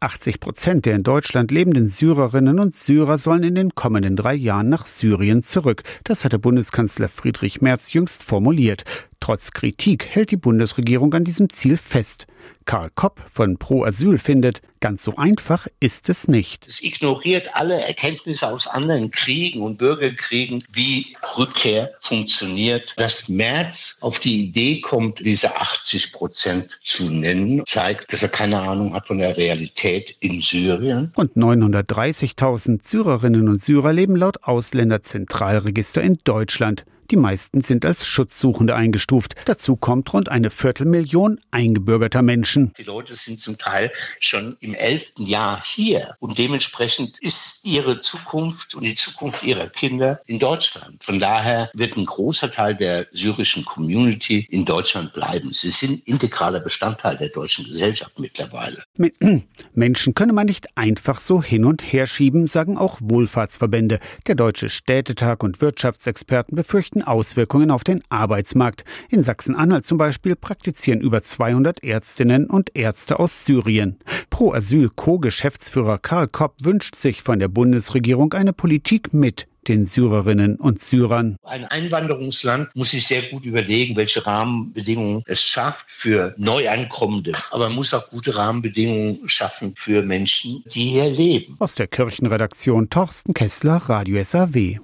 80% der in Deutschland lebenden Syrerinnen und Syrer sollen in den kommenden 3 Jahren nach Syrien zurück. Das hatte Bundeskanzler Friedrich Merz jüngst formuliert. Trotz Kritik hält die Bundesregierung an diesem Ziel fest. Karl Kopp von Pro Asyl findet, ganz so einfach ist es nicht. Es ignoriert alle Erkenntnisse aus anderen Kriegen und Bürgerkriegen, wie Rückkehr funktioniert. Dass Merz auf die Idee kommt, diese 80% zu nennen, zeigt, dass er keine Ahnung hat von der Realität in Syrien. Rund 930.000 Syrerinnen und Syrer leben laut Ausländerzentralregister in Deutschland. Die meisten sind als Schutzsuchende eingestuft. Dazu kommt rund 250.000 eingebürgerter Menschen. Die Leute sind zum Teil schon im 11. Jahr hier und dementsprechend ist ihre Zukunft und die Zukunft ihrer Kinder in Deutschland. Von daher wird ein großer Teil der syrischen Community in Deutschland bleiben. Sie sind integraler Bestandteil der deutschen Gesellschaft mittlerweile. Menschen könne man nicht einfach so hin und her schieben, sagen auch Wohlfahrtsverbände. Der Deutsche Städtetag und Wirtschaftsexperten befürchten Auswirkungen auf den Arbeitsmarkt. In Sachsen-Anhalt zum Beispiel praktizieren über 200 Ärztinnen und Ärzte aus Syrien. Pro Asyl Co-Geschäftsführer Karl Kopp wünscht sich von der Bundesregierung eine Politik mit den Syrerinnen und Syrern. Ein Einwanderungsland muss sich sehr gut überlegen, welche Rahmenbedingungen es schafft für Neuankommende. Aber man muss auch gute Rahmenbedingungen schaffen für Menschen, die hier leben. Aus der Kirchenredaktion Torsten Kessler, Radio SAW.